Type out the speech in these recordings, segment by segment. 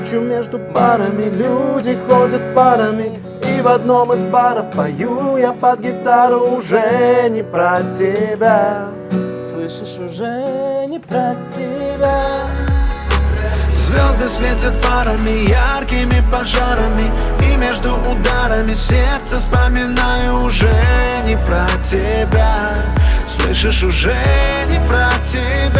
Ночью между барами люди ходят парами, и в одном из баров пою я под гитару уже не про тебя. Слышишь, уже не про тебя. Звезды светят фарами, яркими пожарами, и между ударами сердца вспоминаю уже не про тебя. Слышишь, уже не про тебя.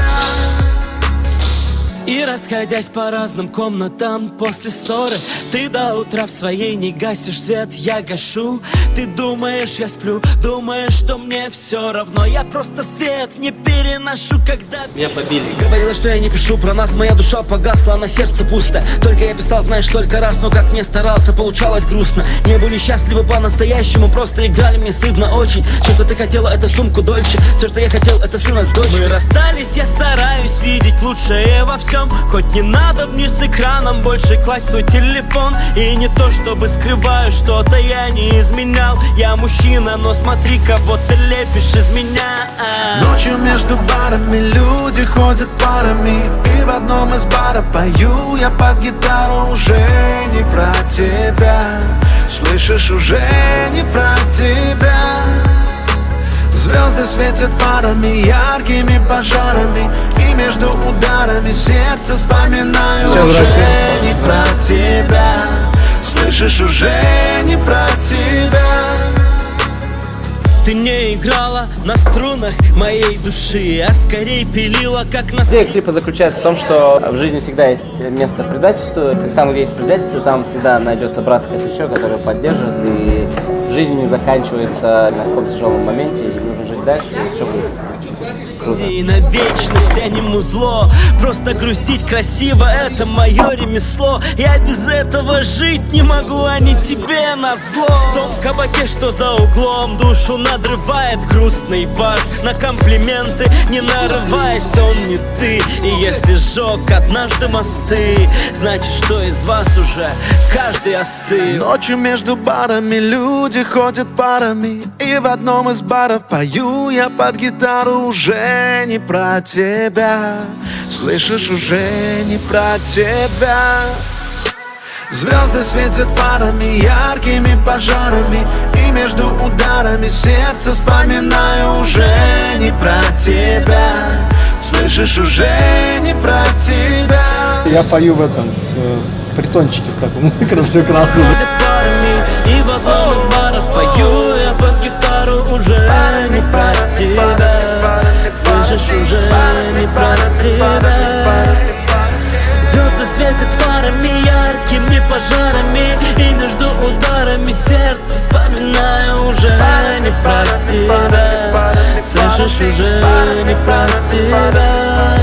И расходясь по разным комнатам после ссоры, ты до утра в своей не гасишь свет, я гашу. Ты думаешь, я сплю, думаешь, что мне все равно. Я просто свет не переношу, когда меня побили. Говорила, что я не пишу про нас, моя душа погасла, а на сердце пусто. Только я писал, знаешь, только раз, но как не старался, получалось грустно. Не были счастливы по-настоящему, просто играли, мне стыдно очень. Все, что ты хотела, это сумку Дольче, все, что я хотел, это сына с дочерью. Мы расстались, я стараюсь видеть лучшее во всем. Хоть не надо вниз экраном больше класть свой телефон. И не то чтобы скрываю, что-то я не изменял. Я мужчина, но смотри, кого ты лепишь из меня. Ночью между барами люди ходят парами, и в одном из баров пою я под гитару уже не про тебя. Слышишь, уже не про тебя. Звезды светят фарами, яркими пожарами, и между ударами сердца вспоминаю уже не про тебя. Слышишь, уже не про тебя. Ты не играла на струнах моей души, а скорее пилила, как на Идея клипа заключается в том, что в жизни всегда есть место предательству. Там, где есть предательство, там всегда найдется братское плечо, которое поддержит, и жизнь не заканчивается на каком-то тяжелом моменте, и нужно жить дальше, и все будет круто. И на вечность, а не музло. Просто грустить красиво, это мое ремесло. Я без этого жить не могу, а не тебе назло. В том кабаке, что за углом, душу надрывает грустный бар. На комплименты не нарываясь, он не ты. И если сжег однажды мосты, значит, что из вас уже каждый остыл. Ночью между барами люди ходят парами, и в одном из баров пою я под гитару уже не про тебя. Слышишь, уже не про тебя. Звезды светят фарами, яркими пожарами, и между ударами сердца вспоминаю уже не про тебя. Слышишь, уже не про тебя. Я пою в этом, в притончике в таком, все красное. И в одном из баров пою я под гитару уже не про тебя. Слышишь, уже не про тебя. Звезды светят фарами, яркими пожарами, и между ударами сердца вспоминаю уже не про тебя. Слышишь, уже не про тебя.